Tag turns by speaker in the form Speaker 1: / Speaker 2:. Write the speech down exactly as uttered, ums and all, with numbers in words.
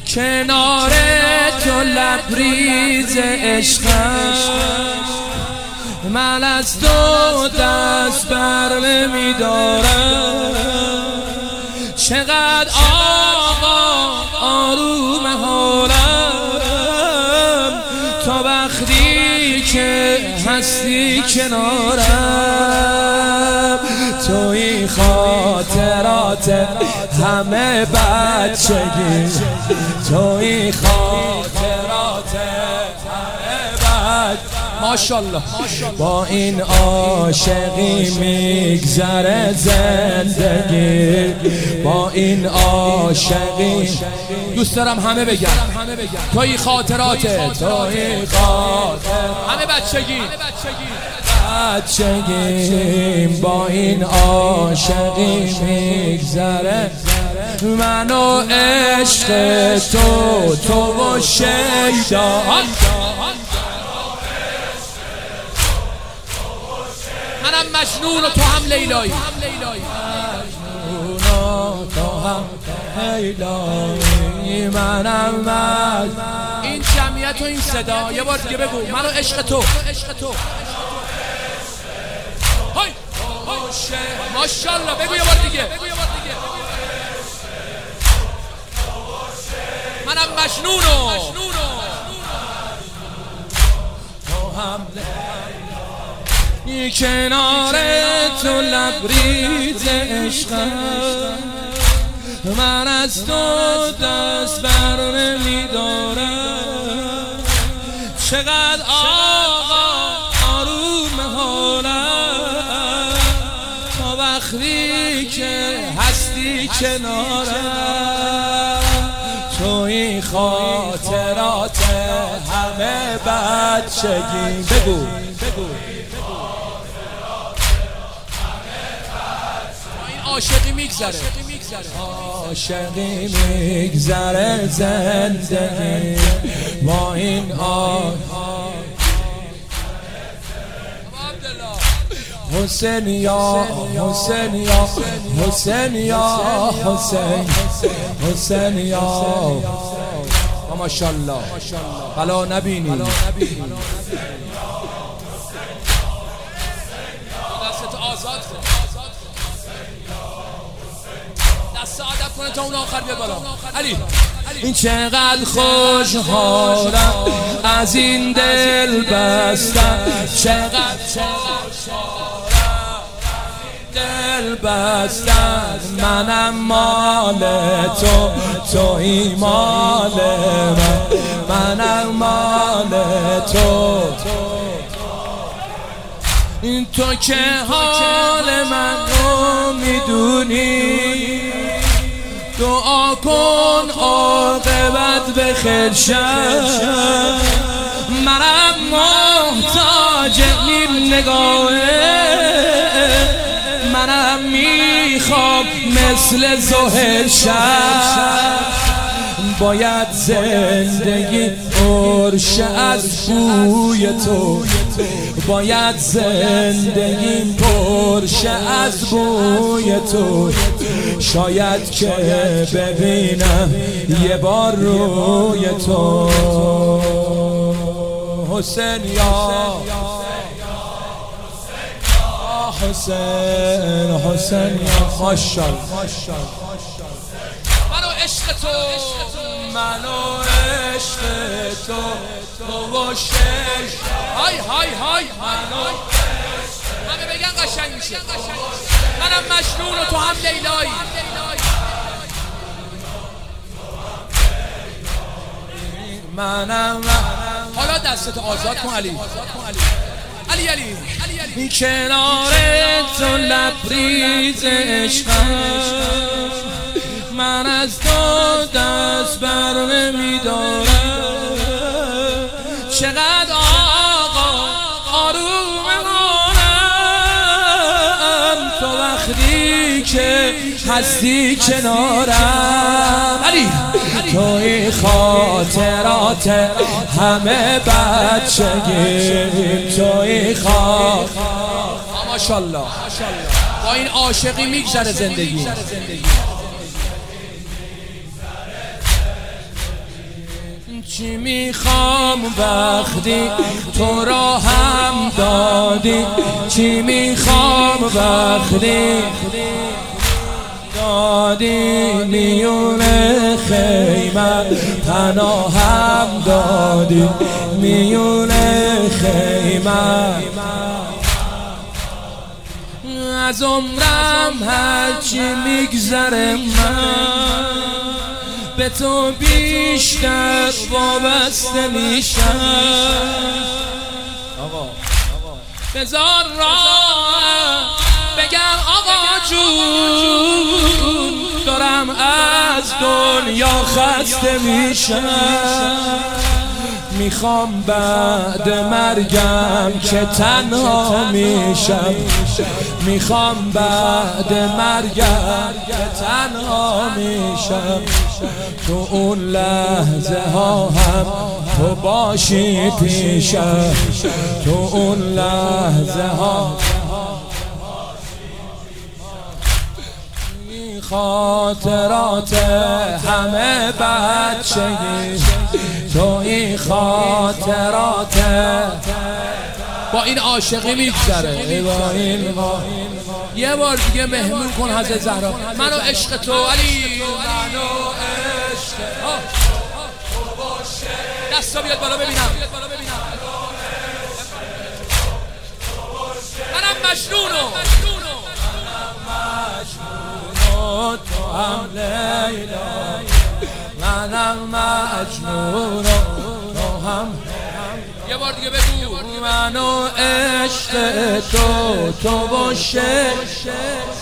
Speaker 1: کنار تو لبریز عشقم، من از تو دست بر نمیدارم. چقدر آقا آروم حالم تا وقتی که هستی کنارم. توی خاطرات همه بچگی، توی خاطرات همه بچگی. ماشاءالله با این عاشقی میگذره زندگی، با این عاشقی دوست دارم همه بگن توی خاطراته، توی خاطرات همه بچگی بچگی با این عاشقی میگذره. من و عشق تو، تو و شیدا، منم مجنون و تو هم لیلایی، مجنون و تو هم لیلایی. منم مجنون. این جمعیت و این صدا یه بار دیگه بگو، من و عشق تو. های ماشاءالله بگو یه بار دیگه. منم مجنون و تو هم لیلایی. کنار تو لبریز عشقم، من از تو دست بر نمیدارم. چقدر آقا آروم حالم تا وقتی که هستی کنارم. توی خاطرات همه بچگی بگو عاشقی میگذره، عاشقی میگذره زندگی با این حسین یا حسین یا حسین یا حسین حسین یا ماشاءالله بلا نبینی. دست آزاد کن، دست عادت کنه تا اون آخر بیا بالا. علی این چقدر خوشحالم از این دل بستم، چقدر دل بستم. منم مال تو، توی مال من، منم مال تو. این تو که حال من رو میدونی، دعا کن عاقبت بخیر شد. منم محتاج این نگاهه، منم میخوام مثل زهر شد. باید زندگی پرشه از بوی تو، باید زندگی پرشه از بوی تو. شاید که ببینم یه بار روی تو. حسین یا حسین حسین یا ماشاءالله. من و عشق تو، من و عشق تو، تو و شش. های های های من و همه بگن قشنگ میشه. منم مجنون و تو هم لیلایی. منم حالا دستتو آزاد کن علی. علی علی این کنار تو لبریز عشقم، من از تو دست بر نمیدارم. چقدر آقا آروم حالم تا وقتی که هستی کنارم. علی توی خاطرات همه بچگی، توی خاطرات ماشاءالله با این عاشقی میگذره زندگی. چی میخوام وقتی تو را هم دادی، چی میخوام وقتی دادی میون خیمه پناهم دادی میون خیمه. از عمرم هرچی میگذره من به تو بیشتر وابسته میشم. بذار راه بگم آقا جون دارم از دنیا خسته میشم. میخوام بعد مرگم که تنها میشم، میخوام بعد مرگم که تنها میشم. تو اون لحظه ها هم تو باشی پیشم، تو اون لحظه ها خاطرات همه بچگی، تو این خاطرات با این عاشقی میگذره. یه بار دیگه مهمون کن حضرت زهرا منو عشق تو علی، منو عشق تو. دستا بیاد بالا ببینم. منم مجنونو تو هم لیلا، منم مجنون تو هم. یه بار دیگه بگو منو عشق تو تو باشه.